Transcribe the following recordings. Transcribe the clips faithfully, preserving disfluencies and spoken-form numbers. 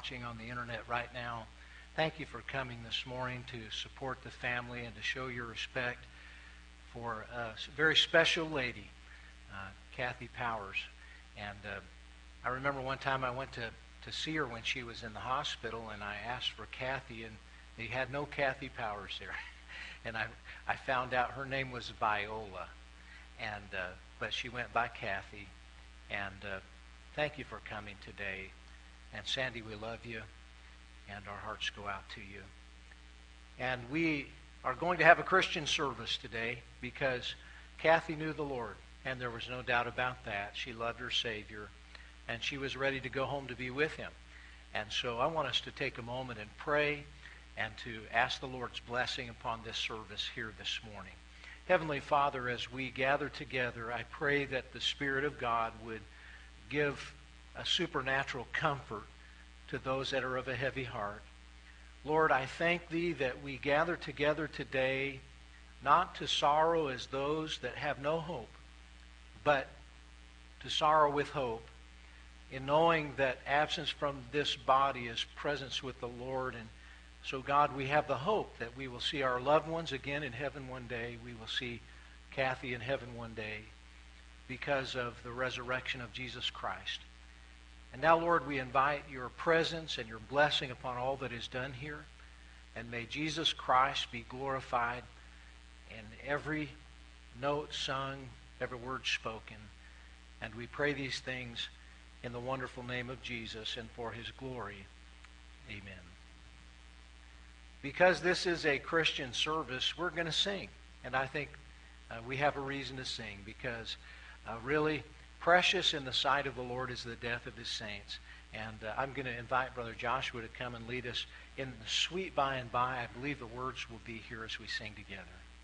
watching on the internet right now, thank you for coming this morning to support the family and to show your respect for a very special lady, uh, Kathy Powers. And uh, I remember one time I went to, to see her when she was in the hospital, and I asked for Kathy, and they had no Kathy Powers there. And I, I found out her name was Viola, and uh, but she went by Kathy. And uh, thank you for coming today. And Sandy, we love you, and our hearts go out to you. And we are going to have a Christian service today because Kathy knew the Lord, and there was no doubt about that. She loved her Savior, and she was ready to go home to be with Him. And so I want us to take a moment and pray and to ask the Lord's blessing upon this service here this morning. Heavenly Father, as we gather together, I pray that the Spirit of God would give a supernatural comfort to those that are of a heavy heart. Lord, I thank Thee that we gather together today not to sorrow as those that have no hope, but to sorrow with hope, in knowing that absence from this body is presence with the Lord. And so, God, we have the hope that we will see our loved ones again in heaven one day. We will see Kathy in heaven one day because of the resurrection of Jesus Christ. And now, Lord, we invite your presence and your blessing upon all that is done here. And may Jesus Christ be glorified in every note sung, every word spoken. And we pray these things in the wonderful name of Jesus and for His glory. Amen. Because this is a Christian service, we're going to sing. And I think uh, we have a reason to sing because uh, really precious in the sight of the Lord is the death of His saints. And uh, I'm going to invite Brother Joshua to come and lead us in the sweet by and by. I believe the words will be here as we sing together.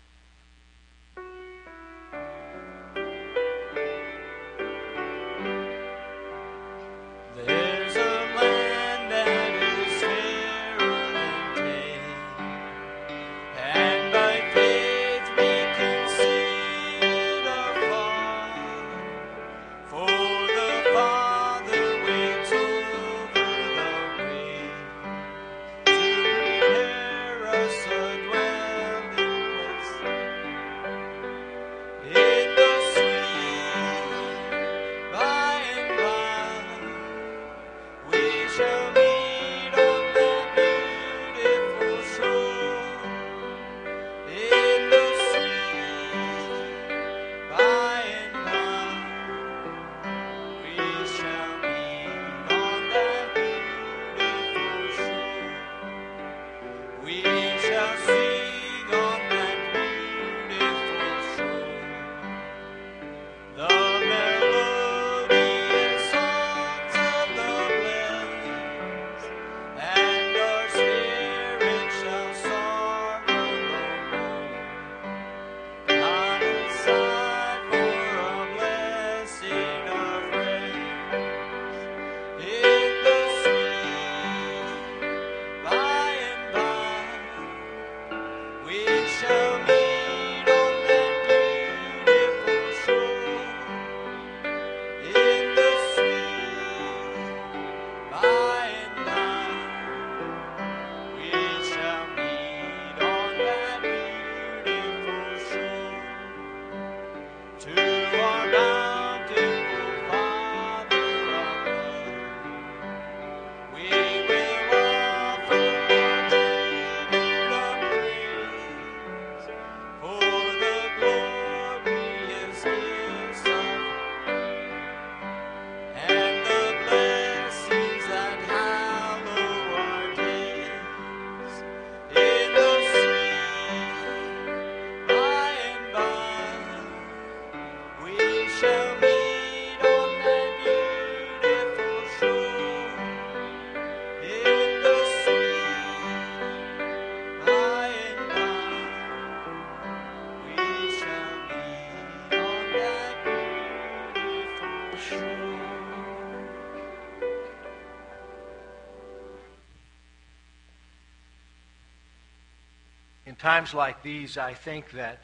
In times like these, I think that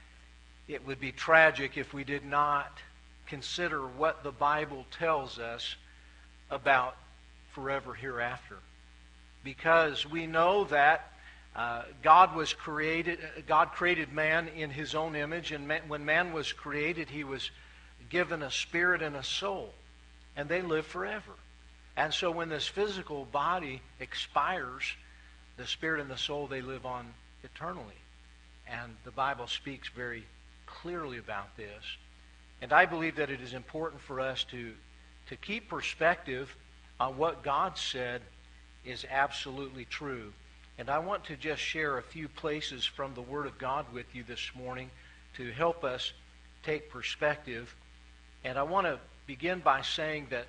it would be tragic if we did not consider what the Bible tells us about forever hereafter. because we know that uh, God was created, God created man in his own image, and man, when man was created, he was given a spirit and a soul, and they live forever. And so when this physical body expires, the spirit and the soul, they live on eternally. And the Bible speaks very clearly about this. And I believe that it is important for us to, to keep perspective on what God said is absolutely true. And I want to just share a few places from the Word of God with you this morning to help us take perspective. And I want to begin by saying that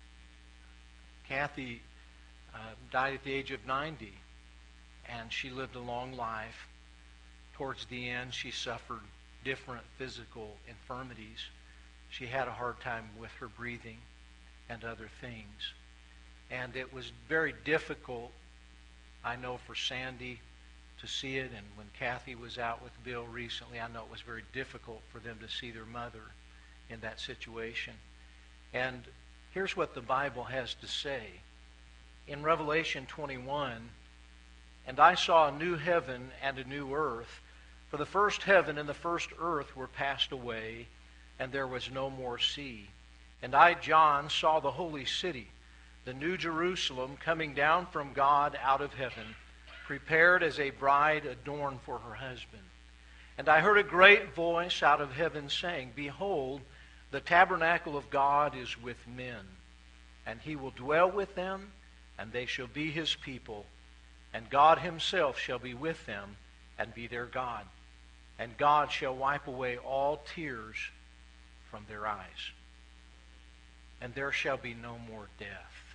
Kathy uh, died at the age of ninety, and she lived a long life. Towards the end, she suffered different physical infirmities. She had a hard time with her breathing and other things. And it was very difficult, I know, for Sandy to see it. And when Kathy was out with Bill recently, I know it was very difficult for them to see their mother in that situation. And here's what the Bible has to say. In Revelation twenty-one, "And I saw a new heaven and a new earth, for the first heaven and the first earth were passed away, and there was no more sea. And I, John, saw the holy city, the new Jerusalem, coming down from God out of heaven, prepared as a bride adorned for her husband. And I heard a great voice out of heaven saying, Behold, the tabernacle of God is with men, and he will dwell with them, and they shall be his people. And God himself shall be with them, and be their God. And God shall wipe away all tears from their eyes. And there shall be no more death,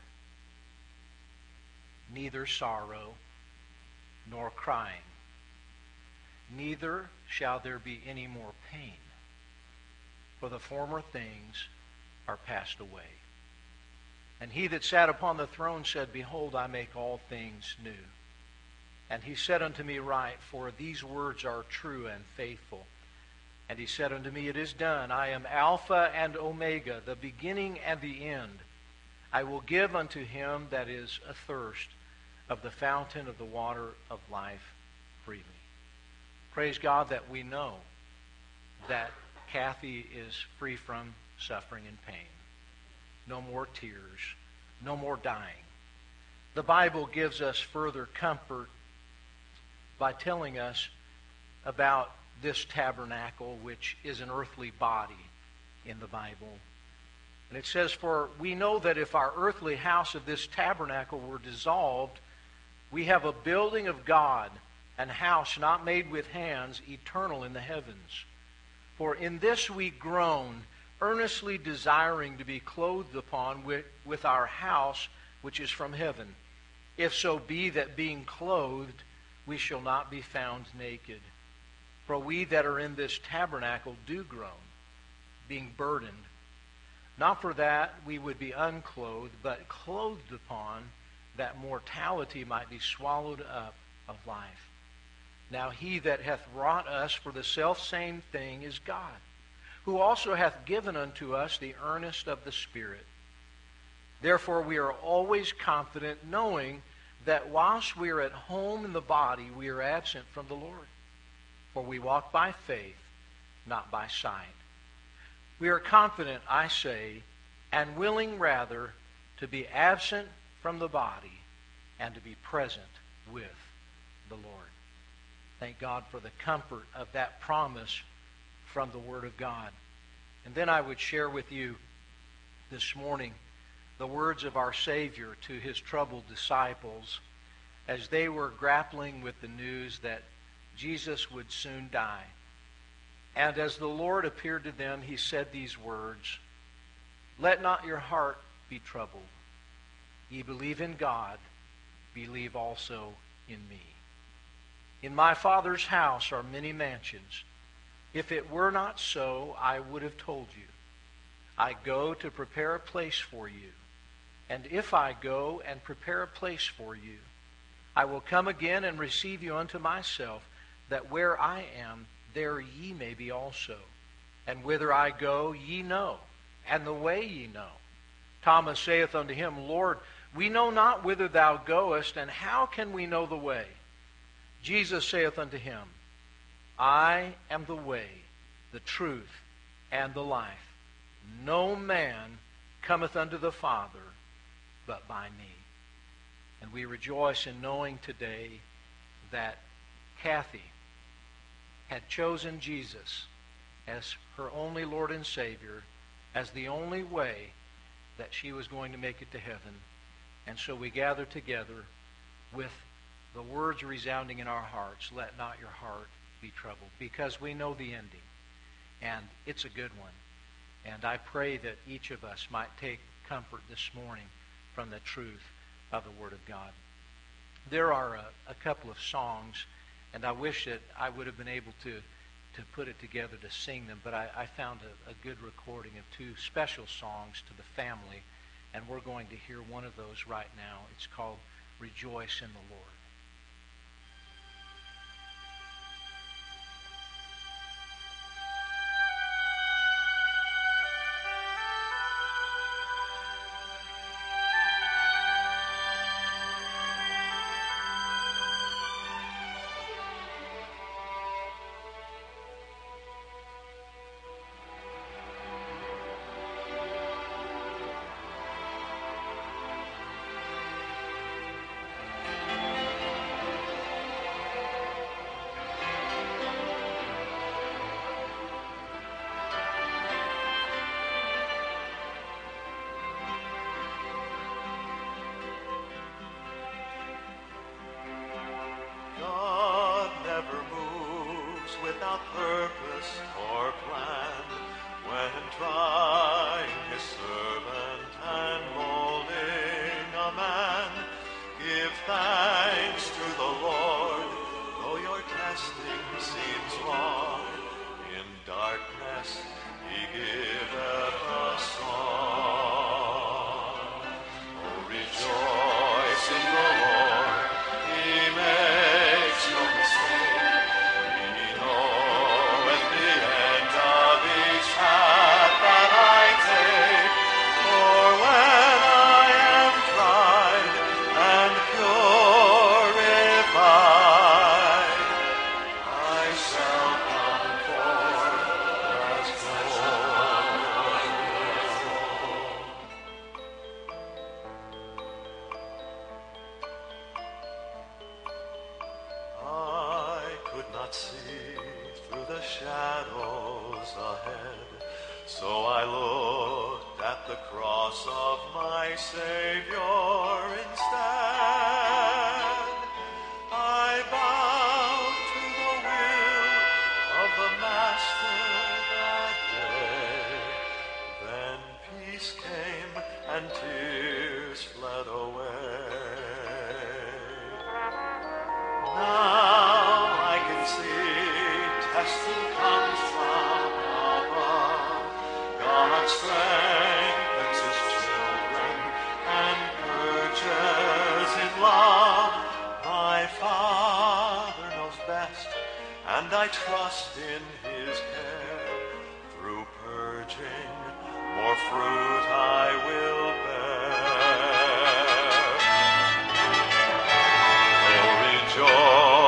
neither sorrow nor crying. Neither shall there be any more pain, for the former things are passed away. And he that sat upon the throne said, Behold, I make all things new. And he said unto me, Write, for these words are true and faithful. And he said unto me, It is done. I am Alpha and Omega, the beginning and the end. I will give unto him that is athirst of the fountain of the water of life freely. Praise God that we know that Kathy is free from suffering and pain. No more tears. No more dying. The Bible gives us further comfort by telling us about this tabernacle, which is an earthly body in the Bible. And it says, For we know that if our earthly house of this tabernacle were dissolved, we have a building of God, an house not made with hands, eternal in the heavens. For in this we groan, earnestly desiring to be clothed upon with, with our house which is from heaven. If so be that being clothed, we shall not be found naked. For we that are in this tabernacle do groan, being burdened. Not for that we would be unclothed, but clothed upon, that mortality might be swallowed up of life. Now he that hath wrought us for the selfsame thing is God, who also hath given unto us the earnest of the Spirit. Therefore we are always confident, knowing that whilst we are at home in the body, we are absent from the Lord. For we walk by faith, not by sight. We are confident, I say, and willing rather to be absent from the body and to be present with the Lord. Thank God for the comfort of that promise from the Word of God. And then I would share with you this morning the words of our Savior to his troubled disciples as they were grappling with the news that Jesus would soon die. And as the Lord appeared to them, he said these words, Let not your heart be troubled. Ye believe in God, believe also in me. In my Father's house are many mansions. If it were not so, I would have told you. I go to prepare a place for you. And if I go and prepare a place for you, I will come again and receive you unto myself, that where I am, there ye may be also. And whither I go, ye know, and the way ye know. Thomas saith unto him, Lord, We know not whither thou goest, and how can we know the way? Jesus saith unto him, I am the way, the truth, and the life. No man cometh unto the Father but by me. And we rejoice in knowing today that Kathy had chosen Jesus as her only Lord and Savior, as the only way that she was going to make it to heaven. And so we gather together with the words resounding in our hearts, let not your heart be troubled, because we know the ending, and it's a good one. And I pray that each of us might take comfort this morning from the truth of the Word of God. There are a, a couple of songs, and I wish that I would have been able to, to put it together to sing them, but I, I found a, a good recording of two special songs to the family, and we're going to hear one of those right now. It's called Rejoice in the Lord. Without purpose or plan, when trying his servant and molding a man, give thanks to the Lord, though your testing seems long. In darkness he giveth a song. Oh, rejoice in the Lord, he makes no mistake. See through the shadows ahead, so I looked at the cross of my Savior instead. I bowed to the will of the Master that day. Then peace came and tears fled away. Now testing comes from above. God strengthens his children and purges in love. My Father knows best, and I trust in his care. Through purging, more fruit I will bear. Oh, rejoice.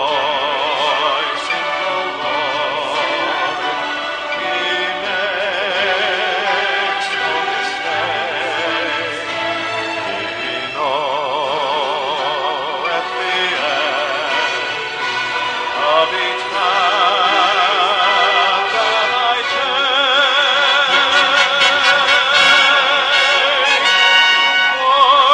Oh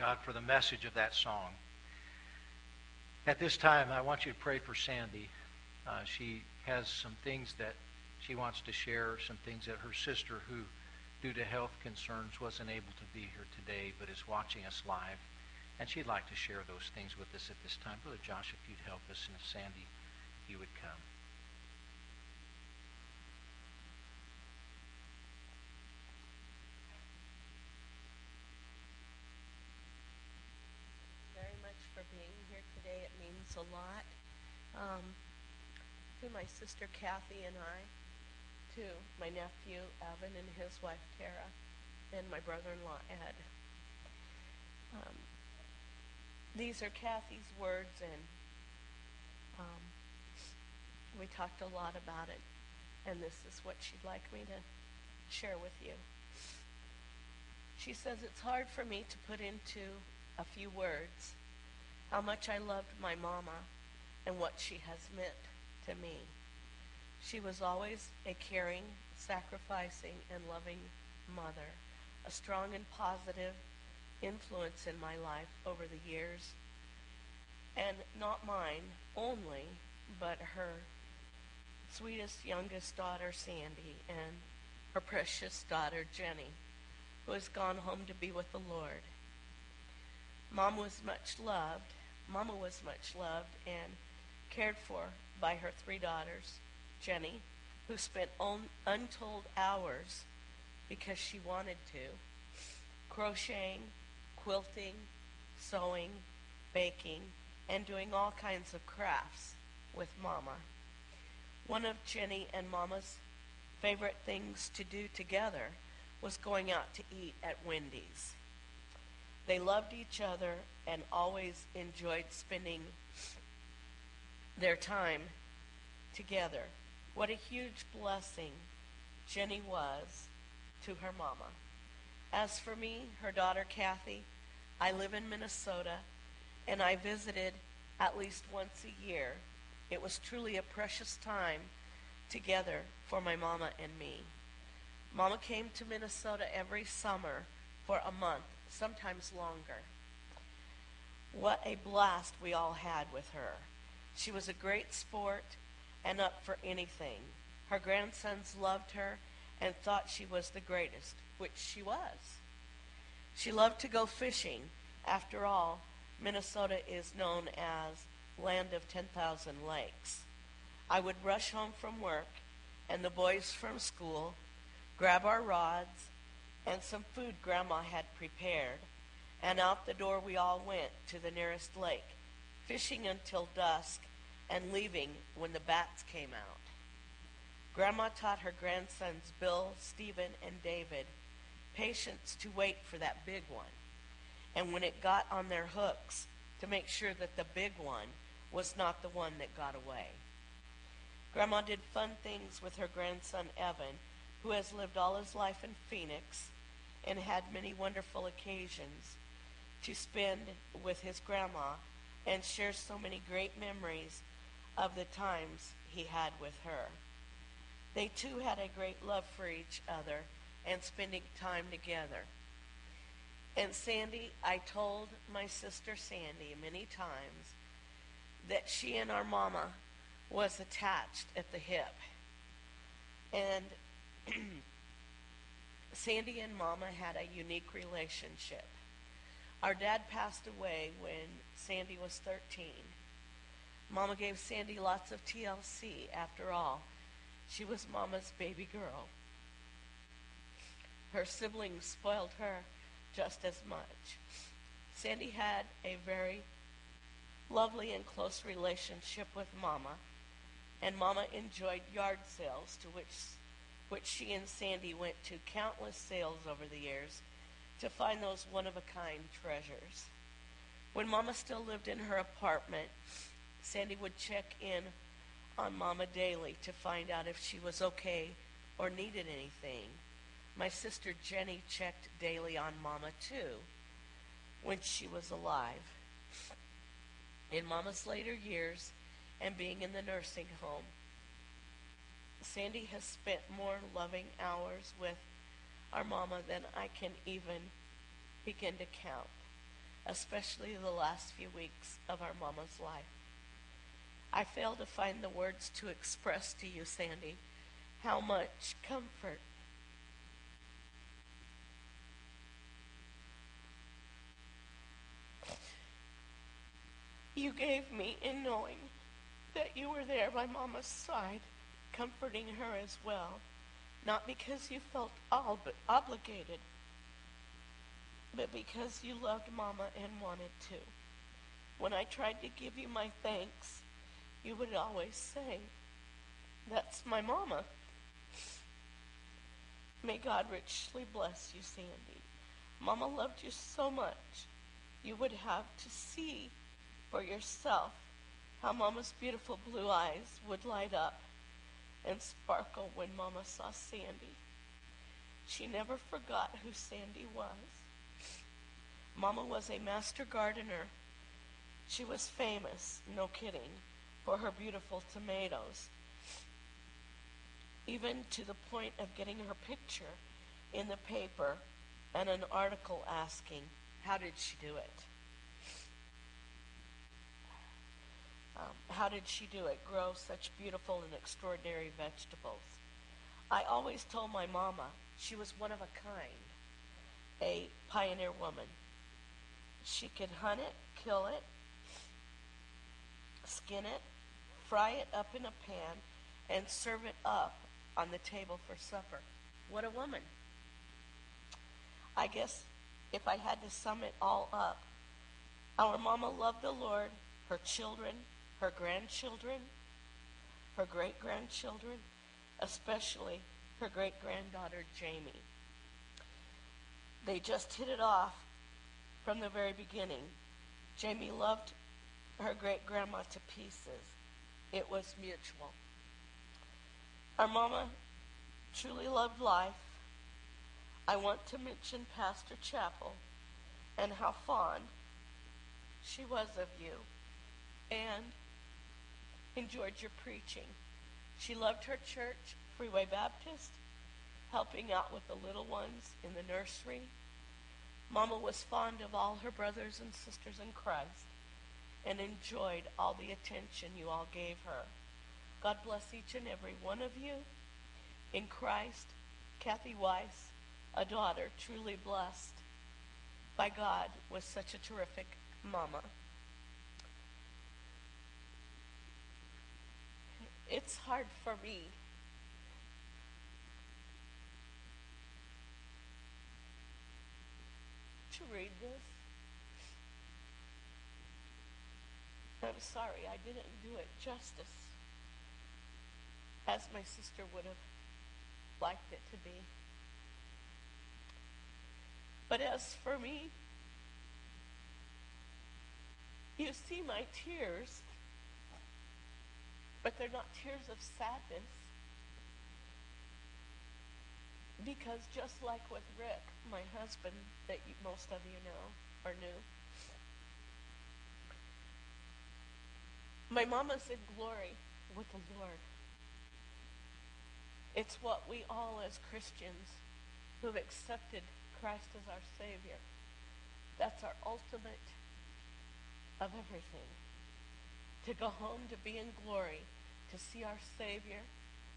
God, for the message of that song. At this time, I want you to pray for Sandy. Uh, she has some things that she wants to share, some things that her sister, who, due to health concerns, wasn't able to be here today, but is watching us live. And she'd like to share those things with us at this time. Brother Josh, if you'd help us, and if Sandy, if you would come. Very much for being here today. It means a lot. Um, to my sister Kathy and I, to my nephew Evan and his wife Tara, and my brother-in-law Ed. Um, these are Kathy's words, and um, we talked a lot about it, and this is what she'd like me to share with you. She says, "It's hard for me to put into a few words how much I loved my mama and what she has meant to me. She was always a caring, sacrificing, and loving mother, a strong and positive influence in my life over the years, and not mine only, but her sweetest youngest daughter, Sandy, and her precious daughter, Jenny, who has gone home to be with the Lord. Mom was much loved. Mama was much loved and cared for by her three daughters, Jenny, who spent un- untold hours because she wanted to, crocheting, quilting, sewing, baking, and doing all kinds of crafts with Mama. One of Jenny and Mama's favorite things to do together was going out to eat at Wendy's. They loved each other and always enjoyed spending their time together. What a huge blessing Jenny was to her mama. As for me, her daughter Kathy, I live in Minnesota, and I visited at least once a year. It was truly a precious time together for my mama and me. Mama came to Minnesota every summer for a month, sometimes longer. What a blast we all had with her. She was a great sport and up for anything. Her grandsons loved her and thought she was the greatest, which she was. She loved to go fishing. After all, Minnesota is known as land of ten thousand lakes. I would rush home from work and the boys from school, grab our rods and some food Grandma had prepared, and out the door we all went to the nearest lake, fishing until dusk and leaving when the bats came out. Grandma taught her grandsons Bill, Stephen, and David patience to wait for that big one, and when it got on their hooks, to make sure that the big one was not the one that got away. Grandma did fun things with her grandson Evan, who has lived all his life in Phoenix and had many wonderful occasions to spend with his grandma and share so many great memories of the times he had with her. They too had a great love for each other and spending time together. And Sandy, I told my sister Sandy many times that she and our mama was attached at the hip. And Sandy and Mama had a unique relationship. Our dad passed away when Sandy was thirteen. Mama gave Sandy lots of T L C. After all, she was Mama's baby girl. Her siblings spoiled her just as much. Sandy had a very lovely and close relationship with Mama, and Mama enjoyed yard sales to which which she and Sandy went to countless sales over the years to find those one-of-a-kind treasures. When Mama still lived in her apartment, Sandy would check in on Mama daily to find out if she was okay or needed anything. My sister Jenny checked daily on Mama too when she was alive. In Mama's later years and being in the nursing home, Sandy has spent more loving hours with our Mama than I can even begin to count. especially the last few weeks of our mama's life. I fail to find the words to express to you, Sandy, how much comfort you gave me in knowing that you were there by Mama's side, comforting her as well, not because you felt ob- obligated, but because you loved Mama and wanted to. When I tried to give you my thanks, you would always say, "That's my Mama." May God richly bless you, Sandy. Mama loved you so much, you would have to see for yourself how Mama's beautiful blue eyes would light up and sparkle when Mama saw Sandy. She never forgot who Sandy was. Mama was a master gardener. She was famous, no kidding, for her beautiful tomatoes, even to the point of getting her picture in the paper and an article asking, how did she do it? Um, how did she do it, grow such beautiful and extraordinary vegetables? I always told my mama she was one of a kind, a pioneer woman. She could hunt it, kill it, skin it, fry it up in a pan, and serve it up on the table for supper. What a woman. I guess if I had to sum it all up, our mama loved the Lord, her children, her grandchildren, her great-grandchildren, especially her great-granddaughter, Jamie. They just hit it off from the very beginning. Jamie loved her great-grandma to pieces. It was mutual. Our mama truly loved life. I want to mention Pastor Chappell and how fond she was of you and enjoyed your preaching. She loved her church, Freeway Baptist, helping out with the little ones in the nursery. Mama was fond of all her brothers and sisters in Christ and enjoyed all the attention you all gave her. God bless each and every one of you. In Christ, Kathy Weiss, a daughter truly blessed by God with such a terrific mama. It's hard for me to read this. I'm sorry, I didn't do it justice as my sister would have liked it to be. But as for me, you see my tears, but they're not tears of sadness. Because just like with Rick, my husband, that you, most of you know or knew, my mama's in glory with the Lord. It's what we all as Christians who've accepted Christ as our Savior, that's our ultimate of everything. To go home, to be in glory, to see our Savior,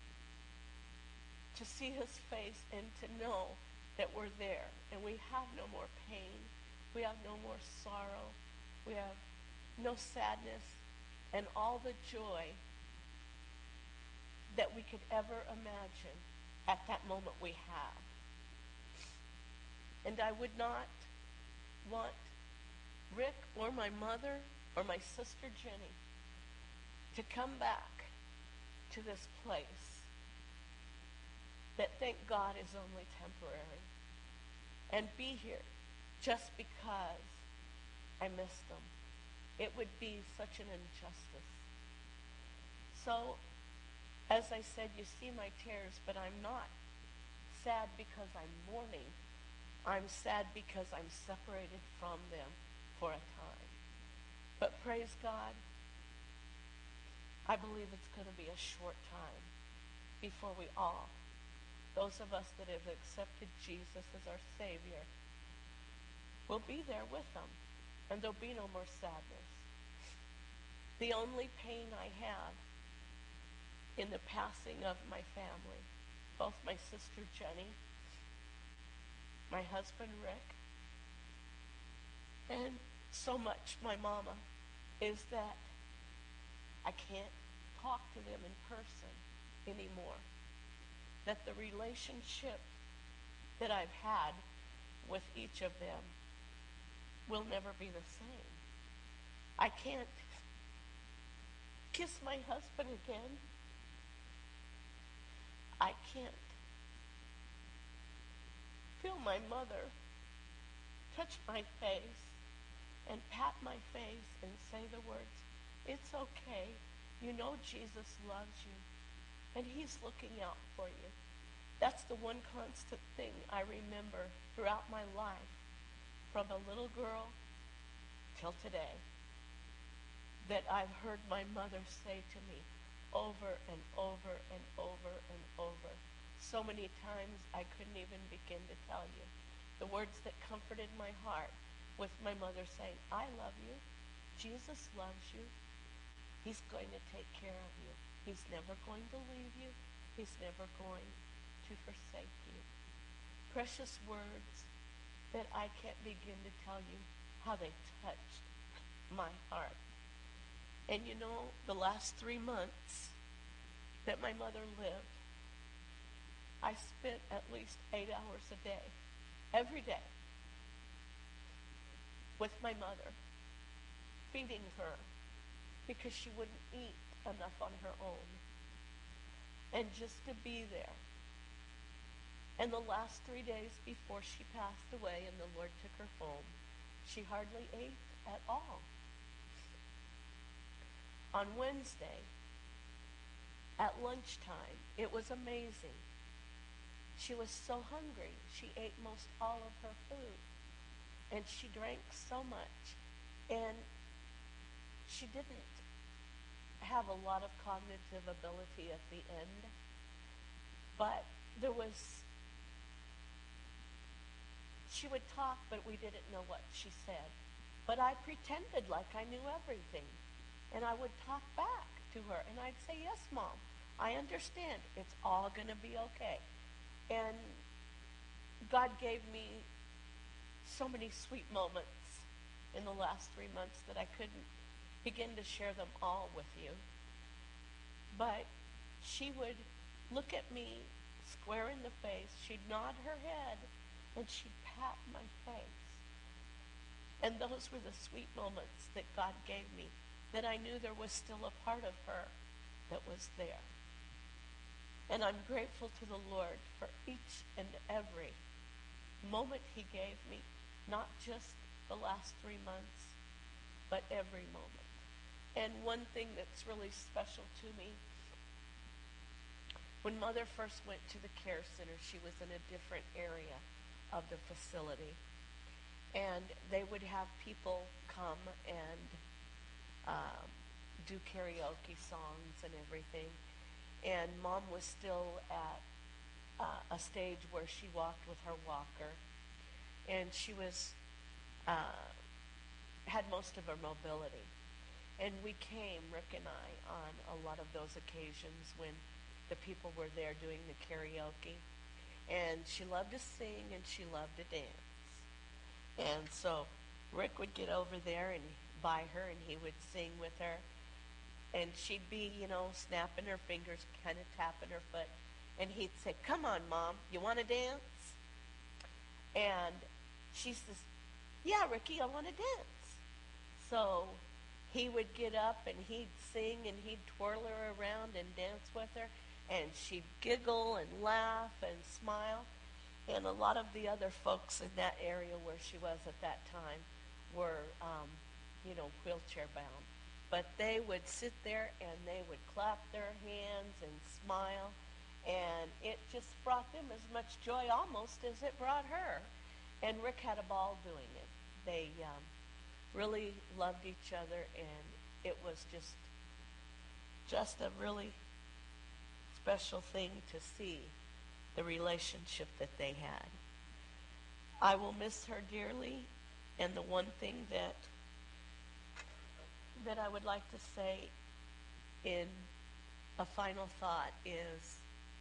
to see his face, and to know that we're there and we have no more pain, we have no more sorrow, we have no sadness, and all the joy that we could ever imagine at that moment we have. And I would not want Rick or my mother or my sister Jenny to come back to this place that, thank God, is only temporary, and be here just because I miss them. It would be such an injustice. So, as I said, you see my tears, but I'm not sad because I'm mourning. I'm sad because I'm separated from them for a time. But praise God, I believe it's going to be a short time before we all, those of us that have accepted Jesus as our Savior, will be there with them. and there'll be no more sadness. The only pain I have in the passing of my family, both my sister Jenny, my husband Rick, and so much my mama, is that I can't talk to them in person anymore. That the relationship that I've had with each of them will never be the same. I can't kiss my husband again. I can't feel my mother touch my face and pat my face and say the words, "It's okay. You know Jesus loves you, and he's looking out for you." That's the one constant thing I remember throughout my life, from a little girl till today, that I've heard my mother say to me over and over and over and over. So many times I couldn't even begin to tell you. The words that comforted my heart with my mother saying, "I love you. Jesus loves you. He's going to take care of you. He's never going to leave you. He's never going to forsake you." Precious words that I can't begin to tell you how they touched my heart. And you know, the last three months that my mother lived, I spent at least eight hours a day, every day, with my mother, feeding her, because she wouldn't eat enough on her own. And just to be there. And the last three days before she passed away and the Lord took her home, she hardly ate at all. On Wednesday, at lunchtime, it was amazing. She was so hungry, she ate most all of her food. And she drank so much. And she didn't have a lot of cognitive ability at the end. But there was, she would talk, but we didn't know what she said. But I pretended like I knew everything. And I would talk back to her, and I'd say, "Yes, Mom, I understand. It's all going to be okay." And God gave me so many sweet moments in the last three months that I couldn't begin to share them all with you. But she would look at me square in the face, she'd nod her head, and she'd pat my face. And those were the sweet moments that God gave me, that I knew there was still a part of her that was there. And I'm grateful to the Lord for each and every moment he gave me, not just the last three months, but every moment. And one thing that's really special to me, when Mother first went to the care center, she was in a different area of the facility. And they would have people come and um, do karaoke songs and everything. And Mom was still at uh, a stage where she walked with her walker. And she was, uh, had most of her mobility. And we came, Rick and I, on a lot of those occasions when the people were there doing the karaoke. And she loved to sing and she loved to dance. And so Rick would get over there and by her and he would sing with her. And she'd be, you know, snapping her fingers, kind of tapping her foot. And he'd say, "Come on, Mom, you want to dance?" And she says, "Yeah, Ricky, I want to dance." So he would get up and he'd sing and he'd twirl her around and dance with her. And she'd giggle and laugh and smile. And a lot of the other folks in that area where she was at that time were, um, you know, wheelchair bound. But they would sit there and they would clap their hands and smile. And it just brought them as much joy almost as it brought her. And Rick had a ball doing it. They um, really loved each other, and it was just, just a really special thing to see the relationship that they had. I will miss her dearly, and the one thing that that I would like to say in a final thought is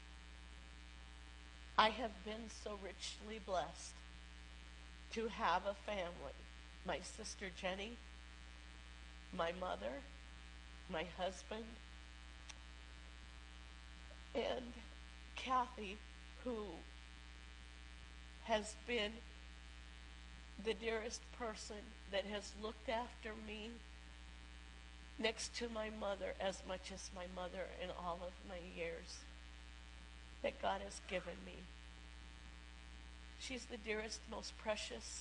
I have been so richly blessed to have a family. My sister Jenny, my mother, my husband, and Kathy, who has been the dearest person that has looked after me next to my mother as much as my mother in all of my years that God has given me. She's the dearest, most precious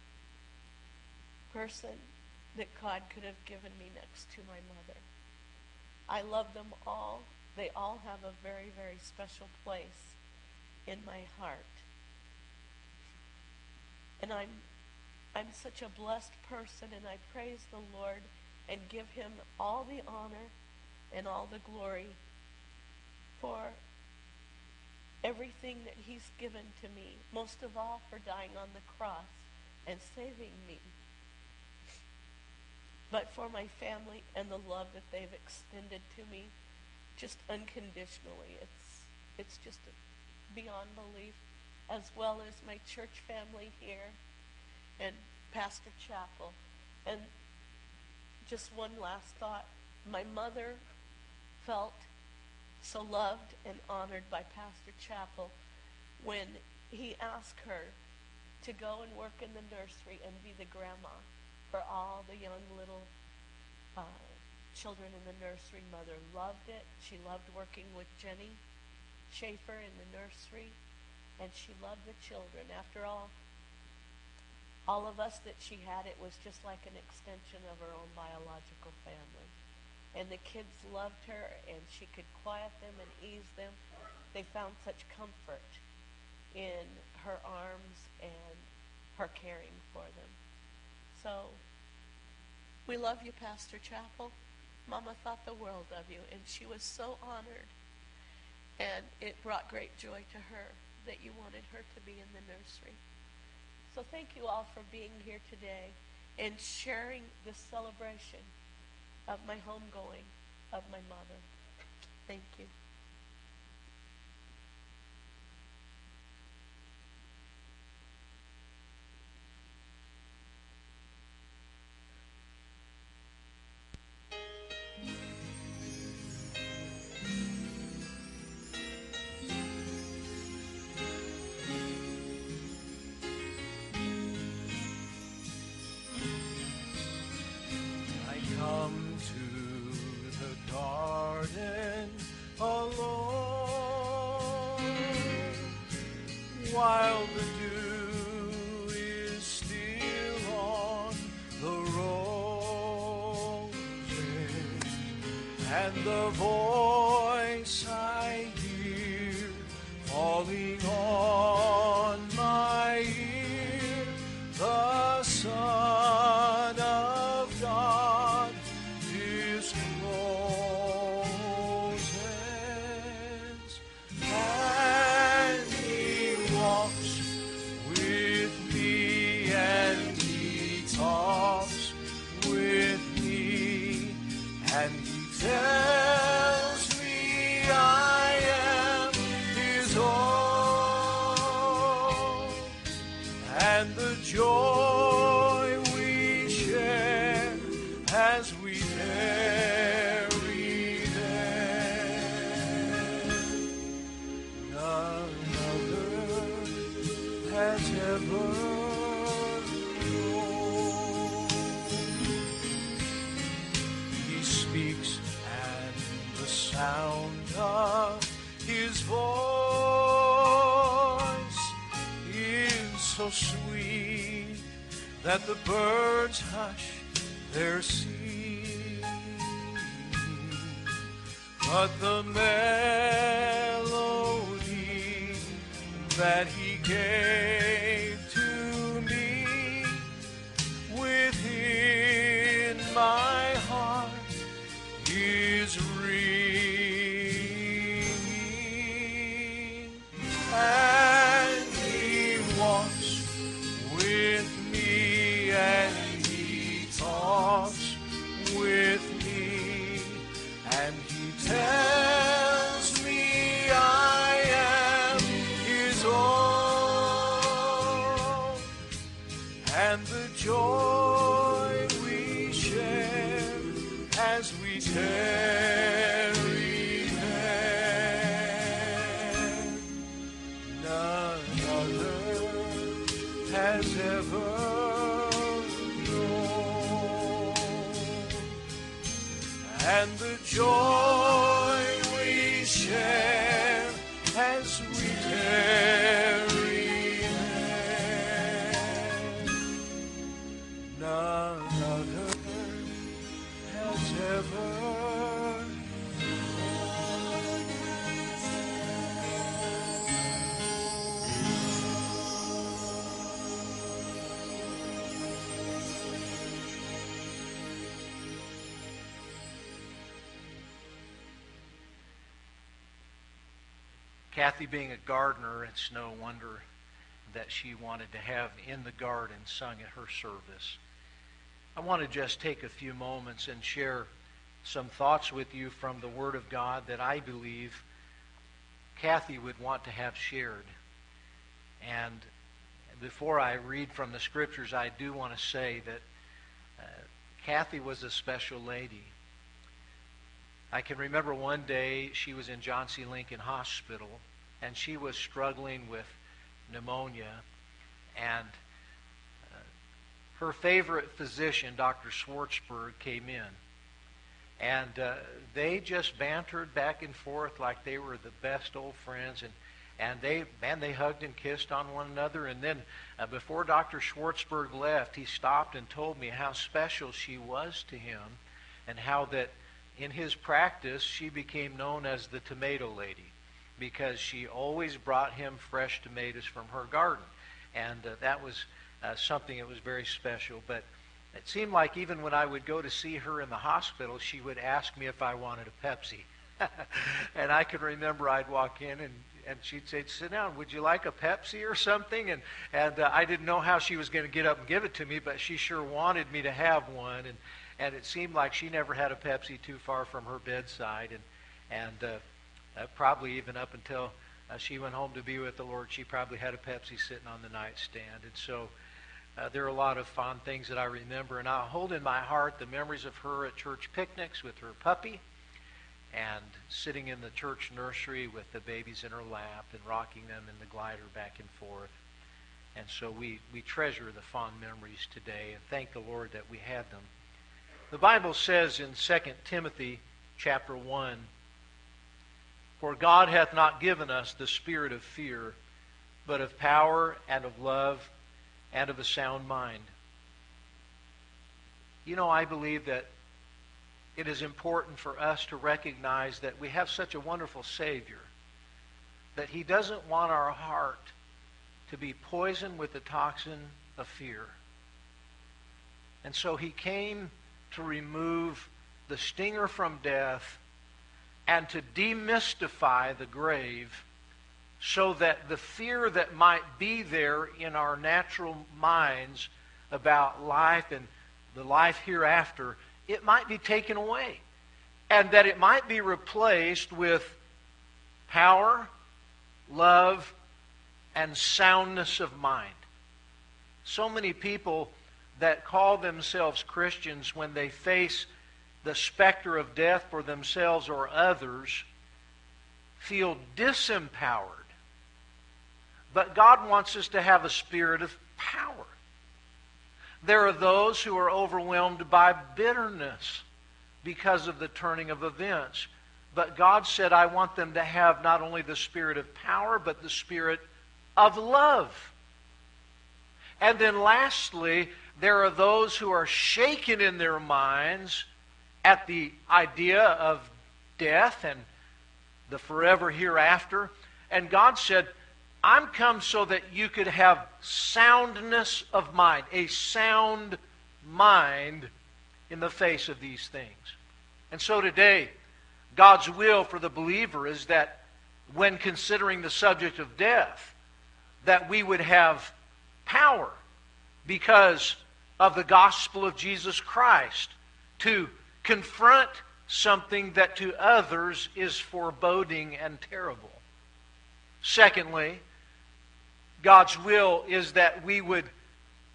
person that God could have given me next to my mother. I love them all. They all have a very, very special place in my heart. And I'm I'm such a blessed person, and I praise the Lord and give him all the honor and all the glory for everything that he's given to me, most of all for dying on the cross and saving me, but for my family and the love that they've extended to me just unconditionally. It's it's just beyond belief, as well as my church family here and Pastor Chapel. And just one last thought. My mother felt so loved and honored by Pastor Chapel when he asked her to go and work in the nursery and be the grandma for all the young little uh, children in the nursery. Mother loved it. She loved working with Jenny Schaefer in the nursery, and she loved the children. After all, all of us that she had, it was just like an extension of her own biological family. And the kids loved her, and she could quiet them and ease them. They found such comfort in her arms and her caring for them. So, we love you, Pastor Chapel. Mama thought the world of you, and she was so honored. And it brought great joy to her that you wanted her to be in the nursery. So thank you all for being here today and sharing this celebration of my homegoing of my mother. Thank you. Come to the garden alone, while the dew is still on the roses, and the voice I hear falling on my ear, the Son of God discloses, and he walks with me, and he talks with me, and he tells me I am his own, and the joy we share as we tarry there, none other has ever known. He speaks, and the sound of his voice is so sweet that the birds hush their sing, but the melody that he gave to me within my heart is ringing, and he walks with me, and he talks with and the joy we share as we tarry there. None other has ever known, and the joy we share as we tarry there, none other has ever Kathy being a gardener, it's no wonder that she wanted to have In the Garden sung at her service. I want to just take a few moments and share some thoughts with you from the Word of God that I believe Kathy would want to have shared. And before I read from the Scriptures, I do want to say that uh, Kathy was a special lady. I can remember one day she was in John C. Lincoln Hospital, and she was struggling with pneumonia, and uh, her favorite physician, Doctor Schwartzberg, came in. And uh, they just bantered back and forth like they were the best old friends, and, and they man, they hugged and kissed on one another. And then uh, before Doctor Schwartzberg left, he stopped and told me how special she was to him, and how that in his practice, she became known as the Tomato Lady because she always brought him fresh tomatoes from her garden. And uh, that was uh, something that was very special. But it seemed like even when I would go to see her in the hospital, she would ask me if I wanted a Pepsi. And I could remember I'd walk in and, and she'd say, "Sit down, would you like a Pepsi or something?" And, and uh, I didn't know how she was going to get up and give it to me, but she sure wanted me to have one. And And it seemed like she never had a Pepsi too far from her bedside. And, and uh, uh, probably even up until uh, she went home to be with the Lord, she probably had a Pepsi sitting on the nightstand. And so uh, there are a lot of fond things that I remember. And I hold in my heart the memories of her at church picnics with her puppy, and sitting in the church nursery with the babies in her lap and rocking them in the glider back and forth. And so we, we treasure the fond memories today and thank the Lord that we had them. The Bible says in Second Timothy chapter one, "For God hath not given us the spirit of fear, but of power and of love and of a sound mind." You know, I believe that it is important for us to recognize that we have such a wonderful Savior, that He doesn't want our heart to be poisoned with the toxin of fear. And so He came to remove the stinger from death and to demystify the grave, so that the fear that might be there in our natural minds about life and the life hereafter, it might be taken away, and that it might be replaced with power, love, and soundness of mind. So many people that call themselves Christians, when they face the specter of death for themselves or others, feel disempowered. But God wants us to have a spirit of power. There are those who are overwhelmed by bitterness because of the turning of events. But God said, I want them to have not only the spirit of power, but the spirit of love. And then lastly, there are those who are shaken in their minds at the idea of death and the forever hereafter. And God said, I'm come so that you could have soundness of mind, a sound mind in the face of these things. And so today, God's will for the believer is that when considering the subject of death, that we would have power because of the gospel of Jesus Christ to confront something that to others is foreboding and terrible. Secondly, God's will is that we would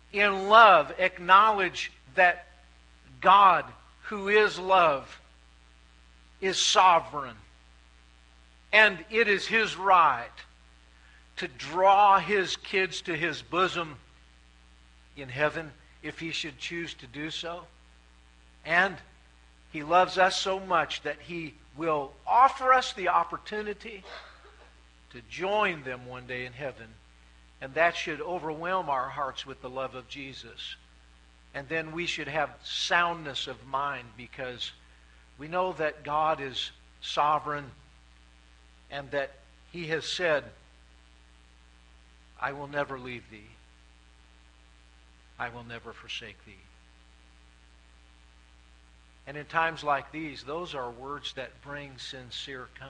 in love, acknowledge that God, who is love, is sovereign. And it is His right to draw His kids to His bosom in heaven if He should choose to do so. And He loves us so much that He will offer us the opportunity to join them one day in heaven. And that should overwhelm our hearts with the love of Jesus. And then we should have soundness of mind, because we know that God is sovereign and that He has said, I will never leave thee. I will never forsake thee. And in times like these, those are words that bring sincere comfort.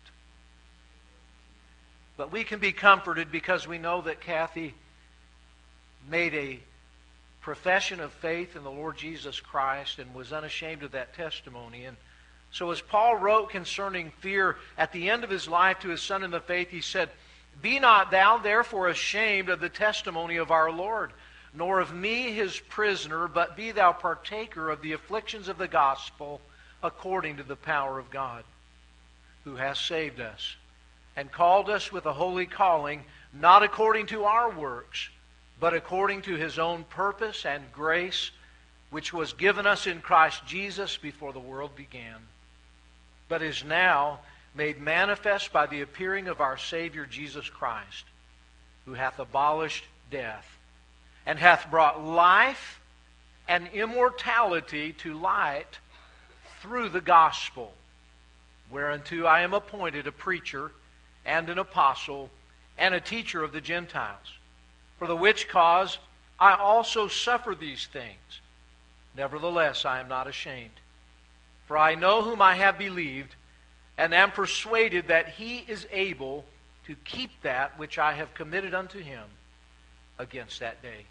But we can be comforted because we know that Kathy made a profession of faith in the Lord Jesus Christ and was unashamed of that testimony. And so as Paul wrote concerning fear at the end of his life to his son in the faith, he said, Be not thou therefore ashamed of the testimony of our Lord, nor of me his prisoner, but be thou partaker of the afflictions of the gospel according to the power of God, who has saved us and called us with a holy calling, not according to our works, but according to His own purpose and grace, which was given us in Christ Jesus before the world began, but is now made manifest by the appearing of our Savior Jesus Christ, who hath abolished death, and hath brought life and immortality to light through the gospel, whereunto I am appointed a preacher and an apostle and a teacher of the Gentiles, for the which cause I also suffer these things. Nevertheless, I am not ashamed, for I know whom I have believed, and am persuaded that He is able to keep that which I have committed unto Him against that day.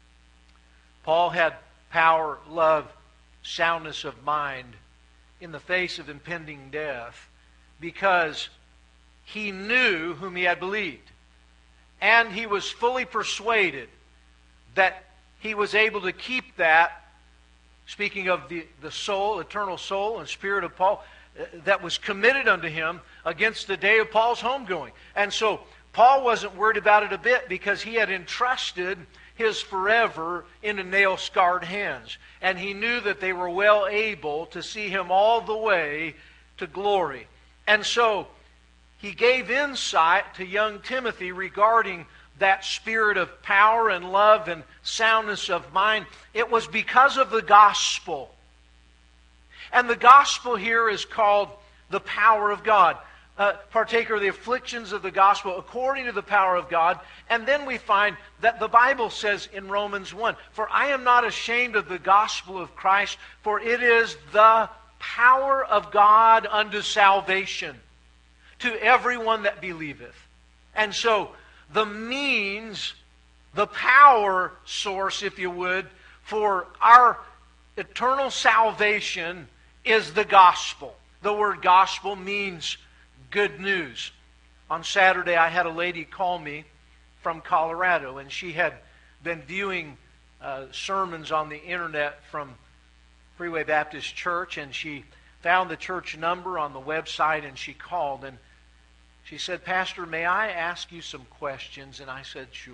Paul had power, love, soundness of mind in the face of impending death because he knew whom he had believed. And he was fully persuaded that he was able to keep that, speaking of the, the soul, eternal soul and spirit of Paul, that was committed unto him against the day of Paul's homegoing. And so Paul wasn't worried about it a bit because he had entrusted his forever into nail-scarred hands. And he knew that they were well able to see him all the way to glory. And so he gave insight to young Timothy regarding that spirit of power and love and soundness of mind. It was because of the gospel. And the gospel here is called the power of God. Uh, partaker of the afflictions of the gospel according to the power of God. And then we find that the Bible says in Romans one, For I am not ashamed of the gospel of Christ, for it is the power of God unto salvation to everyone that believeth. And so the means, the power source, if you would, for our eternal salvation is the gospel. The word gospel means good news. On Saturday, I had a lady call me from Colorado, and she had been viewing uh, sermons on the internet from Freeway Baptist Church, and she found the church number on the website, and she called, and she said, Pastor, may I ask you some questions? And I said, sure.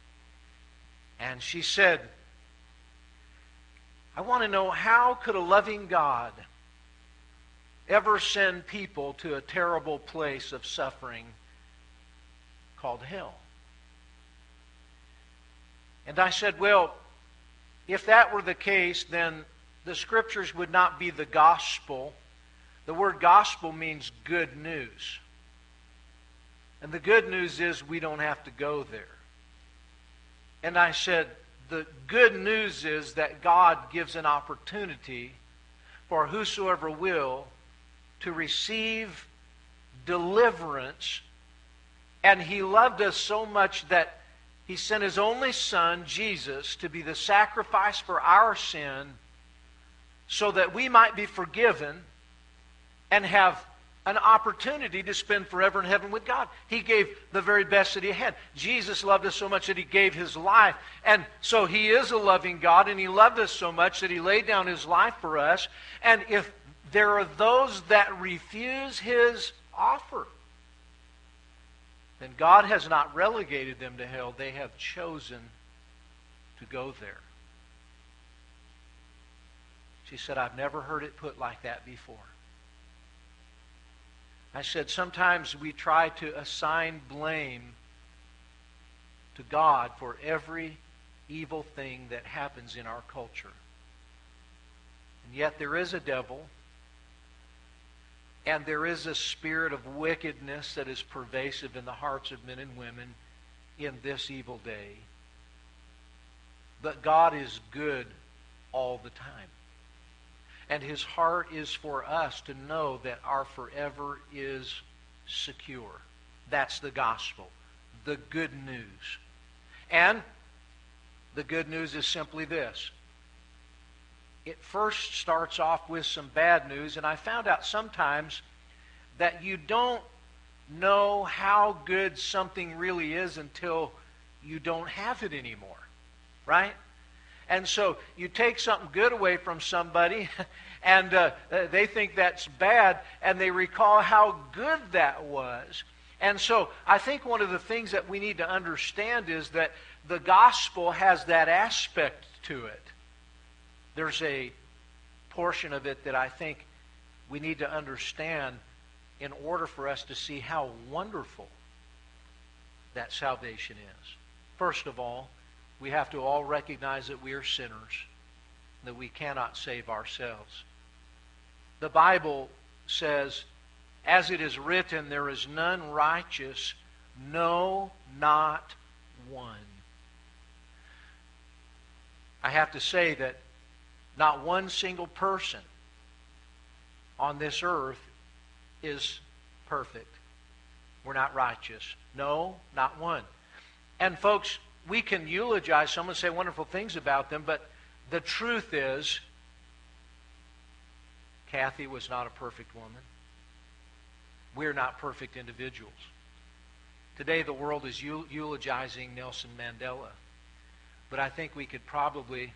And she said, I want to know, how could a loving God ever send people to a terrible place of suffering called hell? And I said, well, if that were the case, then the Scriptures would not be the gospel. The word gospel means good news. And the good news is we don't have to go there. And I said, the good news is that God gives an opportunity for whosoever will to receive deliverance. And He loved us so much that He sent His only Son, Jesus, to be the sacrifice for our sin so that we might be forgiven and have an opportunity to spend forever in heaven with God. He gave the very best that he had. Jesus loved us so much that he gave his life. And so he is a loving God, and he loved us so much that he laid down his life for us. And if there are those that refuse his offer, then God has not relegated them to hell. They have chosen to go there. She said, I've never heard it put like that before. I said, sometimes we try to assign blame to God for every evil thing that happens in our culture. And yet there is a devil, and there is a spirit of wickedness that is pervasive in the hearts of men and women in this evil day. But God is good all the time. And his heart is for us to know that our forever is secure. That's the gospel, the good news. And the good news is simply this. It first starts off with some bad news, and I found out sometimes that you don't know how good something really is until you don't have it anymore, right? And so you take something good away from somebody, and uh, they think that's bad, and they recall how good that was. And so I think one of the things that we need to understand is that the gospel has that aspect to it. There's a portion of it that I think we need to understand in order for us to see how wonderful that salvation is. First of all, we have to all recognize that we are sinners, that we cannot save ourselves. The Bible says, as it is written, there is none righteous, no, not one. I have to say that not one single person on this earth is perfect. We're not righteous. No, not one. And folks, we can eulogize someone, say wonderful things about them, but the truth is, Kathy was not a perfect woman. We're not perfect individuals. Today the world is eulogizing Nelson Mandela, but I think we could probably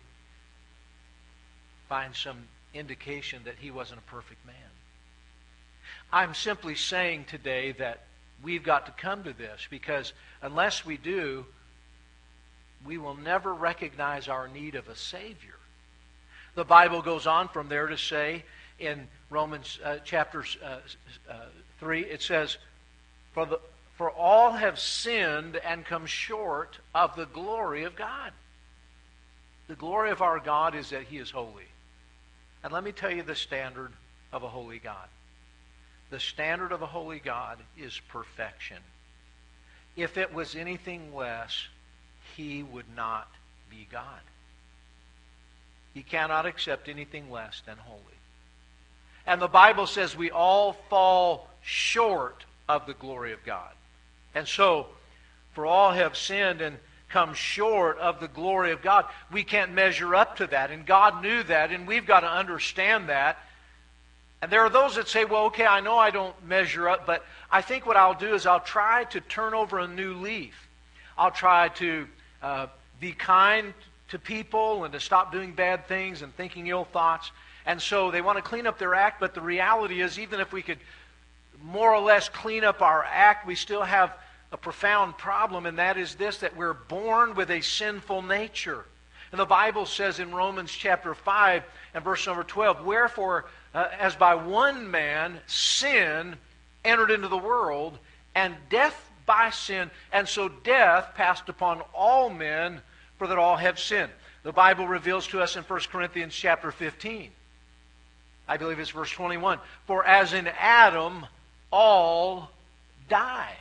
find some indication that he wasn't a perfect man. I'm simply saying today that we've got to come to this, because unless we do, we will never recognize our need of a Savior. The Bible goes on from there to say in Romans uh, chapter uh, uh, three, it says, for, the, for all have sinned and come short of the glory of God. The glory of our God is that he is holy. And let me tell you the standard of a holy God. The standard of a holy God is perfection. If it was anything less, he would not be God. He cannot accept anything less than holy. And the Bible says we all fall short of the glory of God. And so, for all have sinned and come short of the glory of God. We can't measure up to that. And God knew that, and we've got to understand that. And there are those that say, well, okay, I know I don't measure up, but I think what I'll do is I'll try to turn over a new leaf. I'll try to uh, be kind to people and to stop doing bad things and thinking ill thoughts. And so they want to clean up their act, but the reality is, even if we could more or less clean up our act, we still have a profound problem, and that is this, that we're born with a sinful nature. And the Bible says in Romans chapter five and verse number twelve, wherefore, uh, as by one man sin entered into the world, and death by sin, and so death passed upon all men, for that all have sinned. The Bible reveals to us in First Corinthians chapter fifteen, I believe it's verse twenty-one, for as in Adam all die.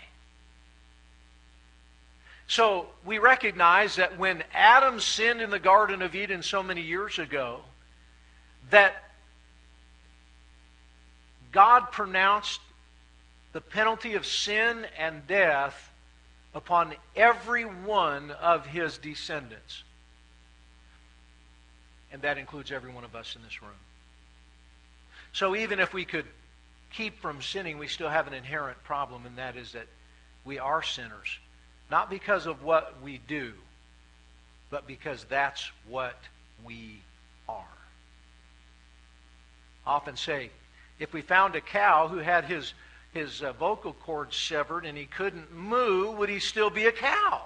So we recognize that when Adam sinned in the Garden of Eden so many years ago, that God pronounced the penalty of sin and death upon every one of his descendants. And that includes every one of us in this room. So even if we could keep from sinning, we still have an inherent problem, and that is that we are sinners. Not because of what we do, but because that's what we are. I often say, if we found a cow who had his, his uh, vocal cords severed and he couldn't moo, would he still be a cow?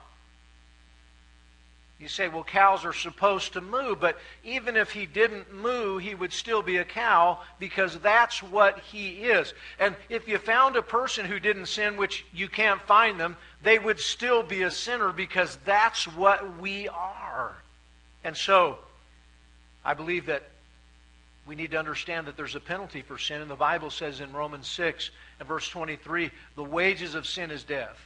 You say, well, cows are supposed to moo, but even if he didn't moo, he would still be a cow because that's what he is. And if you found a person who didn't sin, which you can't find them, they would still be a sinner because that's what we are. And so, I believe that we need to understand that there's a penalty for sin. And the Bible says in Romans six and verse twenty-three, the wages of sin is death.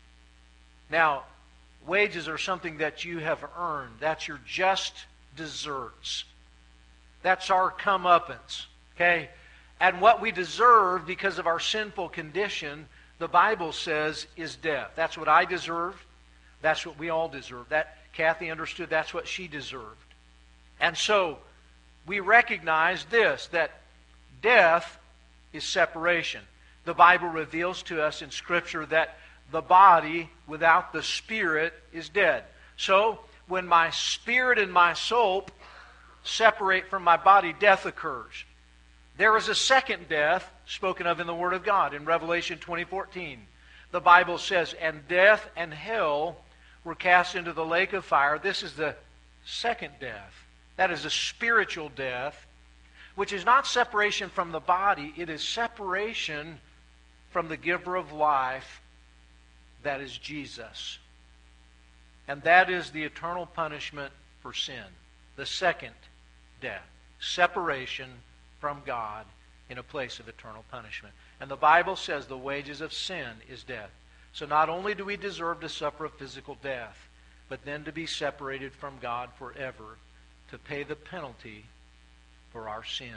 Now, wages are something that you have earned. That's your just deserts. That's our comeuppance. Okay? And what we deserve because of our sinful condition, the Bible says, is death. That's what I deserve. That's what we all deserve. That Kathy understood that's what she deserved. And so, we recognize this, that death is separation. The Bible reveals to us in Scripture that the body without the spirit is dead. So, when my spirit and my soul separate from my body, death occurs. There is a second death spoken of in the Word of God in Revelation twenty fourteen. The Bible says, and death and hell were cast into the lake of fire. This is the second death. That is a spiritual death, which is not separation from the body. It is separation from the giver of life, that is Jesus. And that is the eternal punishment for sin. The second death. Separation from God in a place of eternal punishment. And the Bible says the wages of sin is death. So not only do we deserve to suffer a physical death, but then to be separated from God forever, to pay the penalty for our sin.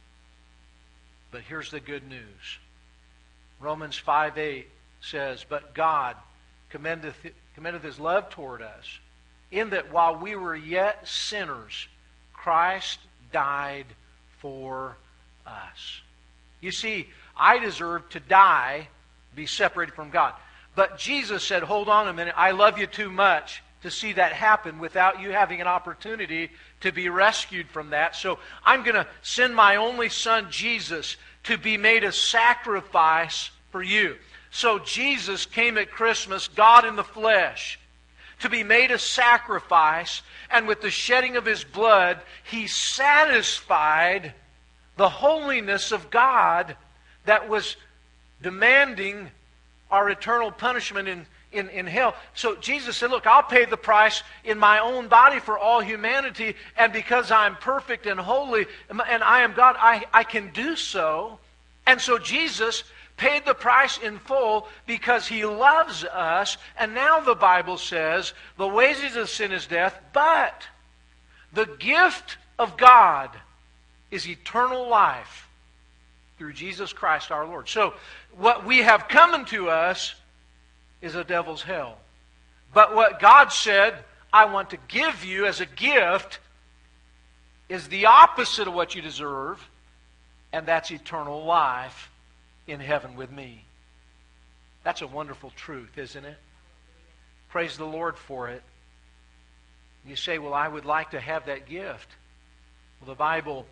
But here's the good news. Romans five eight says, but God commendeth, commendeth His love toward us, in that while we were yet sinners, Christ died for us. You see, I deserve to die, be separated from God. But Jesus said, hold on a minute, I love you too much to see that happen without you having an opportunity to be rescued from that. So I'm going to send my only Son, Jesus, to be made a sacrifice for you. So Jesus came at Christmas, God in the flesh, to be made a sacrifice, and with the shedding of His blood, He satisfied the holiness of God that was demanding our eternal punishment in In, in hell. So Jesus said, look, I'll pay the price in my own body for all humanity, and because I'm perfect and holy, and I am God, I, I can do so. And so Jesus paid the price in full because He loves us, and now the Bible says, the wages of sin is death, but the gift of God is eternal life through Jesus Christ our Lord. So what we have coming to us is a devil's hell. But what God said, I want to give you as a gift, is the opposite of what you deserve, and that's eternal life in heaven with me. That's a wonderful truth, isn't it? Praise the Lord for it. You say, well, I would like to have that gift. Well, the Bible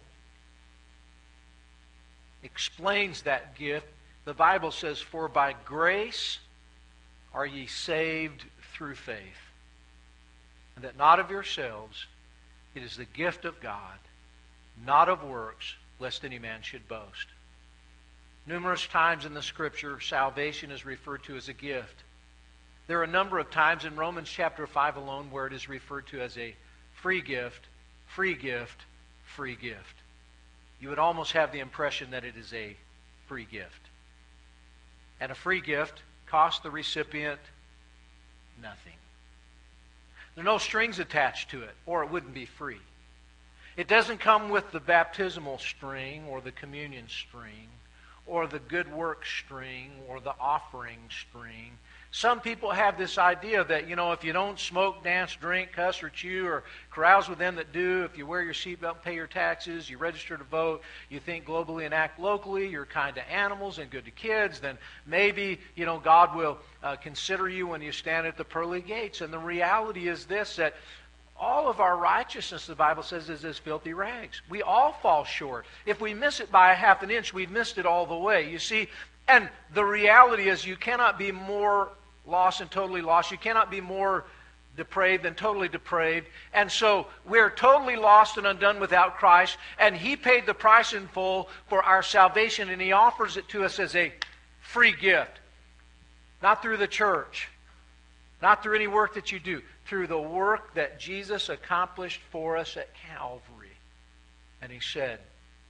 explains that gift. The Bible says, for by grace are ye saved through faith, and that not of yourselves, it is the gift of God, not of works, lest any man should boast. Numerous times in the Scripture, salvation is referred to as a gift. There are a number of times in Romans chapter five alone where it is referred to as a free gift, free gift, free gift. You would almost have the impression that it is a free gift. And a free gift costs the recipient nothing. There are no strings attached to it, or it wouldn't be free. It doesn't come with the baptismal string, or the communion string, or the good work string, or the offering string. Some people have this idea that, you know, if you don't smoke, dance, drink, cuss, or chew, or carouse with them that do, if you wear your seatbelt, pay your taxes, you register to vote, you think globally and act locally, you're kind to animals and good to kids, then maybe, you know, God will uh, consider you when you stand at the pearly gates. And the reality is this, that all of our righteousness, the Bible says, is as filthy rags. We all fall short. If we miss it by a half an inch, we've missed it all the way. You see, and the reality is you cannot be more lost and totally lost. You cannot be more depraved than totally depraved. And so we're totally lost and undone without Christ. And He paid the price in full for our salvation, and He offers it to us as a free gift. Not through the church. Not through any work that you do. Through the work that Jesus accomplished for us at Calvary. And He said,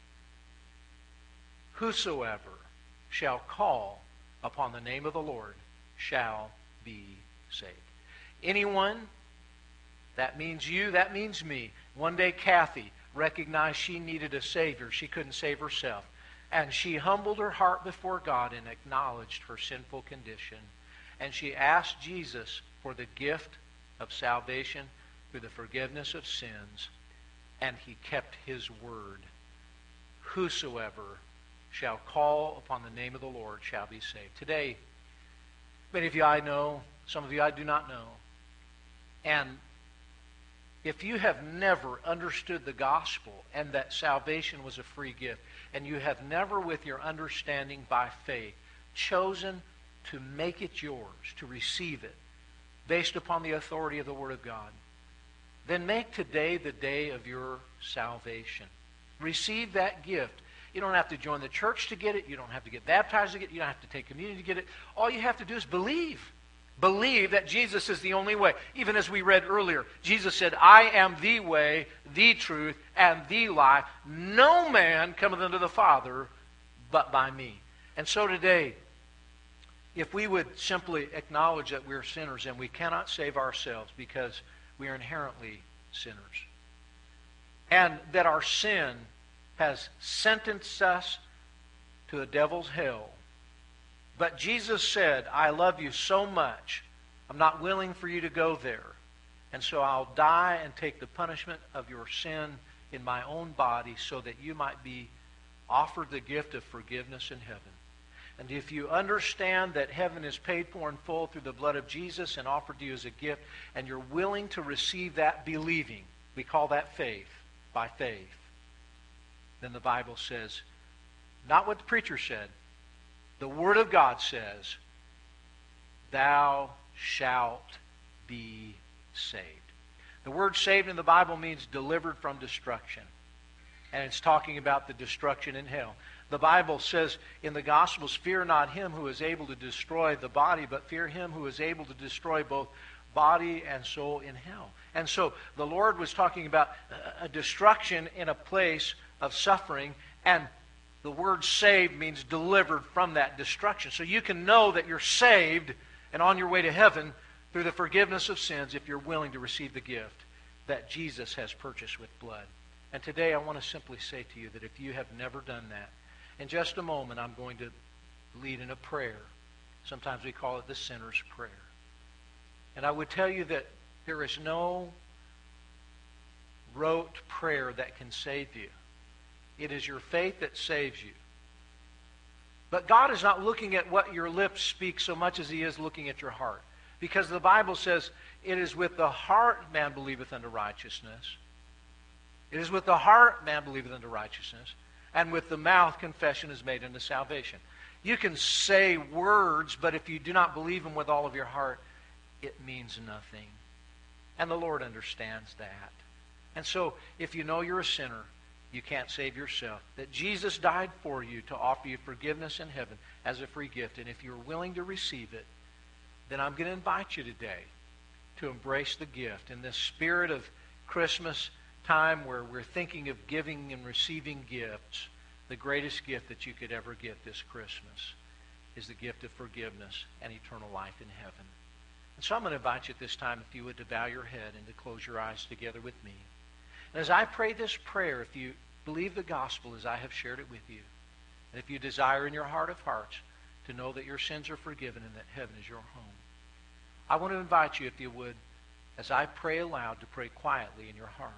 whosoever shall call upon the name of the Lord shall be saved. Anyone, that means you, that means me. One day Kathy recognized she needed a Savior. She couldn't save herself. And she humbled her heart before God and acknowledged her sinful condition. And she asked Jesus for the gift of salvation through the forgiveness of sins. And He kept His word. Whosoever shall call upon the name of the Lord shall be saved. Today, many of you I know, some of you I do not know. And if you have never understood the gospel and that salvation was a free gift, and you have never with your understanding by faith chosen to make it yours, to receive it, based upon the authority of the Word of God, then make today the day of your salvation. Receive that gift. You don't have to join the church to get it. You don't have to get baptized to get it. You don't have to take communion to get it. All you have to do is believe. Believe that Jesus is the only way. Even as we read earlier, Jesus said, I am the way, the truth, and the life. No man cometh unto the Father but by me. And so today, if we would simply acknowledge that we're sinners and we cannot save ourselves because we are inherently sinners, and that our sin has sentenced us to a devil's hell. But Jesus said, I love you so much, I'm not willing for you to go there. And so I'll die and take the punishment of your sin in my own body so that you might be offered the gift of forgiveness in heaven. And if you understand that heaven is paid for in full through the blood of Jesus and offered to you as a gift, and you're willing to receive that believing, we call that faith, by faith, then the Bible says, not what the preacher said, the Word of God says, thou shalt be saved. The word saved in the Bible means delivered from destruction. And it's talking about the destruction in hell. The Bible says in the Gospels, fear not him who is able to destroy the body, but fear him who is able to destroy both body and soul in hell. And so the Lord was talking about a destruction in a place of suffering, and the word saved means delivered from that destruction. So you can know that you're saved and on your way to heaven through the forgiveness of sins if you're willing to receive the gift that Jesus has purchased with blood. And today I want to simply say to you that if you have never done that, in just a moment I'm going to lead in a prayer. Sometimes we call it the sinner's prayer. And I would tell you that there is no rote prayer that can save you. It is your faith that saves you. But God is not looking at what your lips speak so much as He is looking at your heart. Because the Bible says, it is with the heart man believeth unto righteousness. It is with the heart man believeth unto righteousness. And with the mouth confession is made unto salvation. You can say words, but if you do not believe them with all of your heart, it means nothing. And the Lord understands that. And so, if you know you're a sinner, you can't save yourself, that Jesus died for you to offer you forgiveness in heaven as a free gift. And if you're willing to receive it, then I'm going to invite you today to embrace the gift. In this spirit of Christmas time where we're thinking of giving and receiving gifts, the greatest gift that you could ever get this Christmas is the gift of forgiveness and eternal life in heaven. And so I'm going to invite you at this time, if you would, to bow your head and to close your eyes together with me. And as I pray this prayer, if you believe the gospel as I have shared it with you, and if you desire in your heart of hearts to know that your sins are forgiven and that heaven is your home, I want to invite you, if you would, as I pray aloud, to pray quietly in your heart.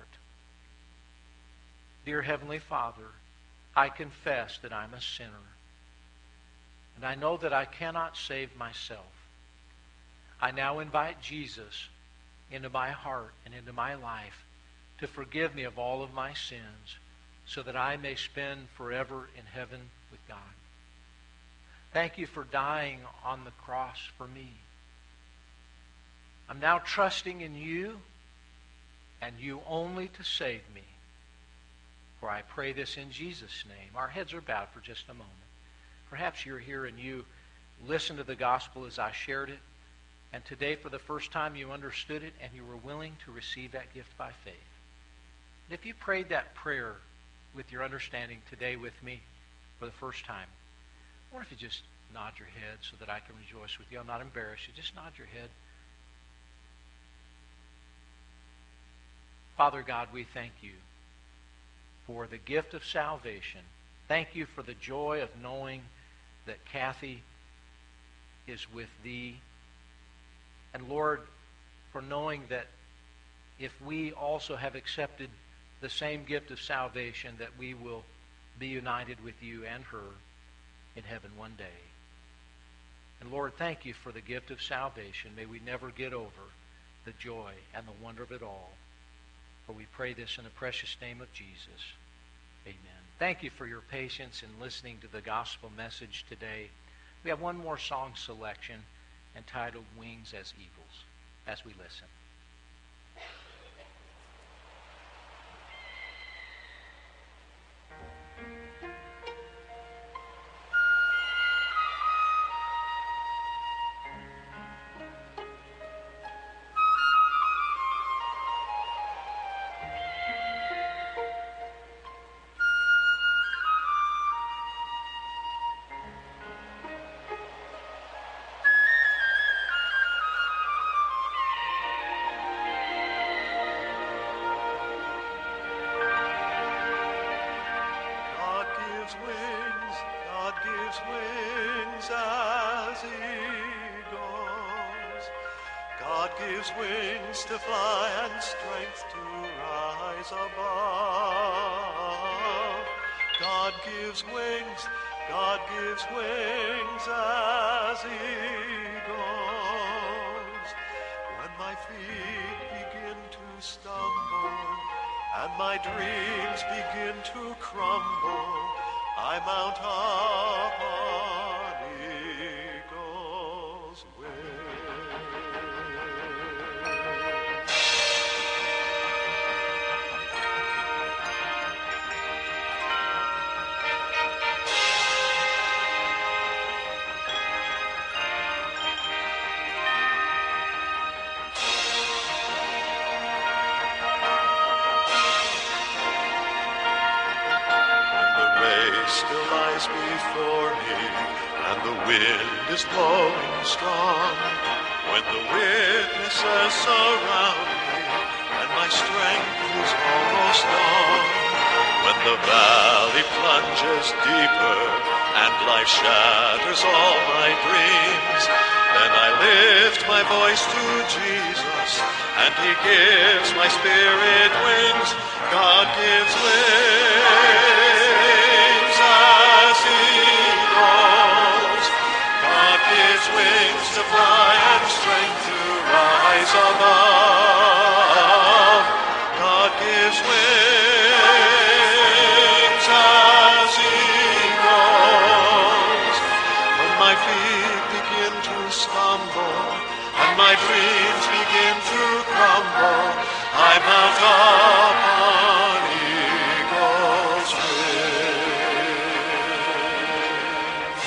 Dear Heavenly Father, I confess that I'm a sinner. And I know that I cannot save myself. I now invite Jesus into my heart and into my life to forgive me of all of my sins so that I may spend forever in heaven with God. Thank you for dying on the cross for me. I'm now trusting in you and you only to save me. For I pray this in Jesus' name. Our heads are bowed for just a moment. Perhaps you're here and you listened to the gospel as I shared it, and today for the first time you understood it and you were willing to receive that gift by faith. And if you prayed that prayer with your understanding today with me for the first time, I wonder if you just nod your head so that I can rejoice with you. I'll not embarrass you. Just nod your head. Father God, we thank you for the gift of salvation. Thank you for the joy of knowing that Kathy is with thee. And Lord, for knowing that if we also have accepted the same gift of salvation, that we will be united with you and her in heaven one day. And Lord, thank you for the gift of salvation. May we never get over the joy and the wonder of it all. For we pray this in the precious name of Jesus. Amen. Thank you for your patience in listening to the gospel message today. We have one more song selection entitled Wings as Eagles as we listen. Wings, God gives wings as eagles. God gives wings to fly and strength to rise above. God gives wings, God gives wings as eagles. When my feet begin to stumble and my dreams begin to crumble, I mount up on eagle's wings. Still lies before me, and the wind is blowing strong. When the witnesses surround me, and my strength is almost gone. When the valley plunges deeper, and life shatters all my dreams, then I lift my voice to Jesus, and he gives my spirit wings. God gives wings as eagles. God gives wings to fly and strength to rise above. God gives wings as eagles. When my feet begin to stumble and my dreams begin to crumble, I mount up on eagle's wings.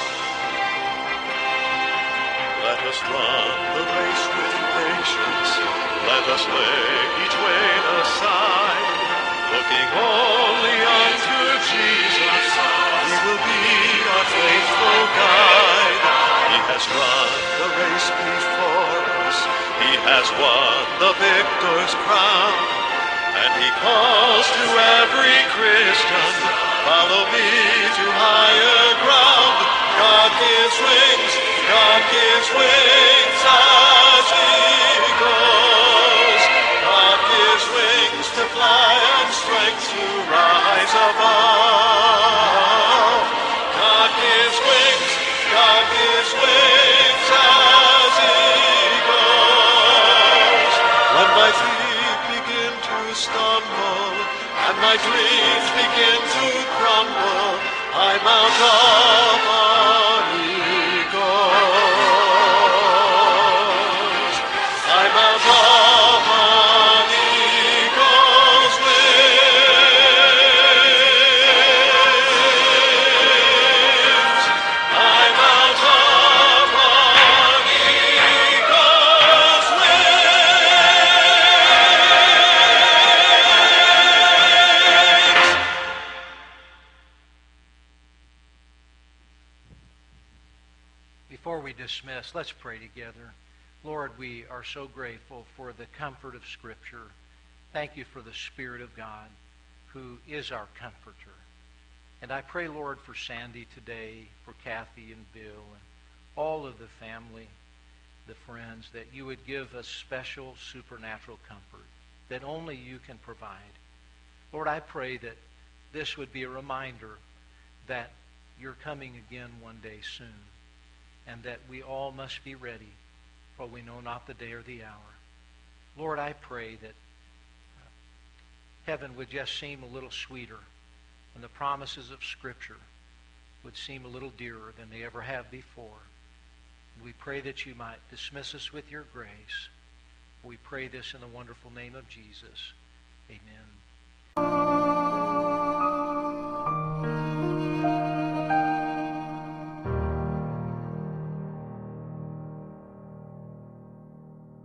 Let us run the race with patience. Let us lay each weight aside, looking only unto Jesus. He will be our faithful guide. He has run the race before us. He has won the victor's crown. And he calls to every Christian, follow me to higher ground. God gives wings, God gives wings. to rise above. God gives wings, God gives wings as eagles. When my feet begin to stumble and my dreams begin to crumble, I mount up on eagles. I mount up on eagles' wings. I mount up on eagles' wings. Before we dismiss, let's pray together. Lord, we are so grateful for the comfort of Scripture. Thank you for the Spirit of God, who is our comforter. And I pray, Lord, for Sandy today, for Kathy and Bill, and all of the family, the friends, that you would give us special supernatural comfort that only you can provide. Lord, I pray that this would be a reminder that you're coming again one day soon, and that we all must be ready, for we know not the day or the hour. Lord, I pray that heaven would just seem a little sweeter, and the promises of Scripture would seem a little dearer than they ever have before. And we pray that you might dismiss us with your grace. We pray this in the wonderful name of Jesus. Amen.